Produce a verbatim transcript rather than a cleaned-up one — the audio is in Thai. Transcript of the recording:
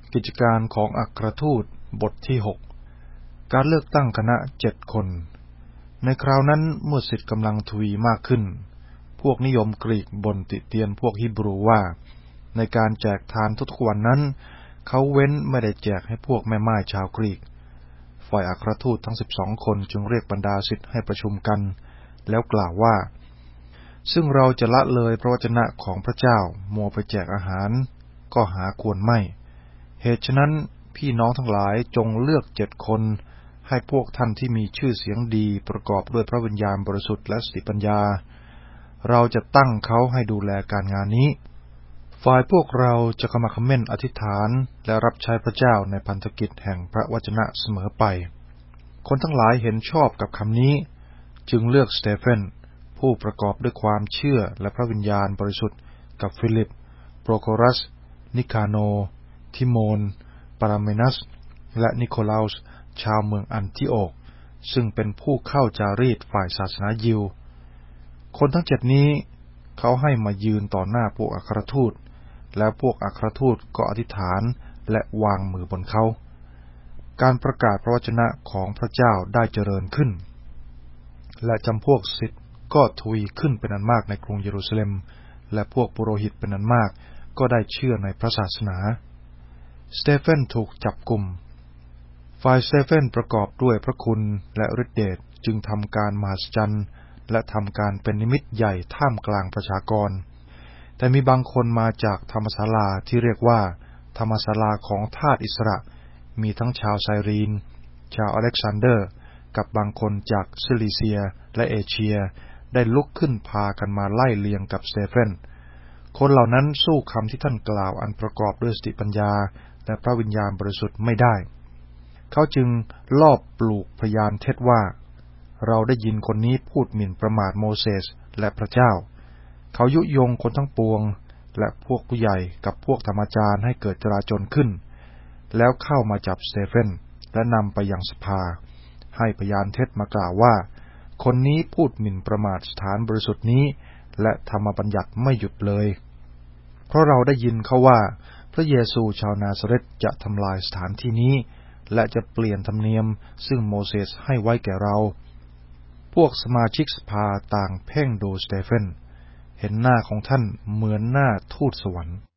กิจการของอัครทูตบทที่หกการเลือกตั้งคณะเจ็ดคนในคราวนั้นเมื่อศิษย์กำลังทวีมากขึ้นพวกนิยมกรีกบ่นติเตียนพวกฮีบรูว่าในการแจกทานทุกๆวันนั้นเขาเว้นไม่ได้แจกให้พวกแม่ม่ายชาวกรีกฝ่ายอัครทูตทั้งสิบสองคนจึงเรียกบรรดาศิษย์ให้ประชุมกันแล้วกล่าวว่าซึ่งเราจะละเลยพระวจนะของพระเจ้ามัวไปแจกอาหารก็หาควรไม่เหตุฉะนั้นพี่น้องทั้งหลายจงเลือกเจ็ดคนให้พวกท่านที่มีชื่อเสียงดีประกอบด้วยพระวิญญาณบริสุทธิ์และสติปัญญาเราจะตั้งเขาให้ดูแลการงานนี้ฝ่ายพวกเราจะขมักเขม้นอธิษฐานและรับใช้พระเจ้าในพันธกิจแห่งพระวจนะเสมอไปคนทั้งหลายเห็นชอบกับคำนี้จึงเลือกสเตเฟนผู้ประกอบด้วยความเชื่อและพระวิญญาณบริสุทธิ์กับฟิลิปโปรโครัสนิคาโนทิโมนปาราเมนัสและนิโคลาสชาวเมืองอันทิโอกซึ่งเป็นผู้เข้าจารีตฝ่ายศาสนายิวคนทั้งเจ็ดนี้เขาให้มายืนต่อหน้าพวกอัครทูตและพวกอัครทูตก็อธิษฐานและวางมือบนเขาการประกาศพระวจนะของพระเจ้าได้เจริญขึ้นและจำพวกศิษย์ก็ทวีขึ้นเป็นอันมากในกรุงเยรูซาเล็มและพวกปุโรหิตเป็นอันมากก็ได้เชื่อในพระศาสนาสเตเฟนถูกจับกุมฝ่ายสเตเฟนประกอบด้วยพระคุณและฤทธิเดชจึงทำการมหัศจรรย์และทำการเป็นนิมิตใหญ่ท่ามกลางประชากรแต่มีบางคนมาจากธรรมศาลาที่เรียกว่าธรรมศาลาของทาสอิสระมีทั้งชาวไซรีนชาวอเล็กซานเดอร์กับบางคนจากซิลิเซียและเอเชียได้ลุกขึ้นพากันมาไล่เลียงกับสเตเฟนคนเหล่านั้นสู้คำที่ท่านกล่าวอันประกอบด้วยสติปัญญาและพระวิญญาณบริสุทธิ์ไม่ได้เขาจึงลอบปลูกพยานเท็จว่าเราได้ยินคนนี้พูดหมิ่นประมาทโมเสสและพระเจ้าเขายุยงคนทั้งปวงและพวกผู้ใหญ่กับพวกธรรมจารย์ให้เกิดจลาจลขึ้นแล้วเข้ามาจับสเตเฟนและนำไปยังสภาให้พยานเท็จมากล่าวว่าคนนี้พูดหมิ่นประมาทสถานบริสุทธิ์นี้และธรรมบัญญัติไม่หยุดเลยเพราะเราได้ยินเขาว่าพระเยซูชาวนาซาเรตจะทำลายสถานที่นี้และจะเปลี่ยนธรรมเนียมซึ่งโมเสสให้ไว้แก่เราพวกสมาชิกสภาต่างเพ่งดูสเตเฟนเห็นหน้าของท่านเหมือนหน้าทูตสวรรค์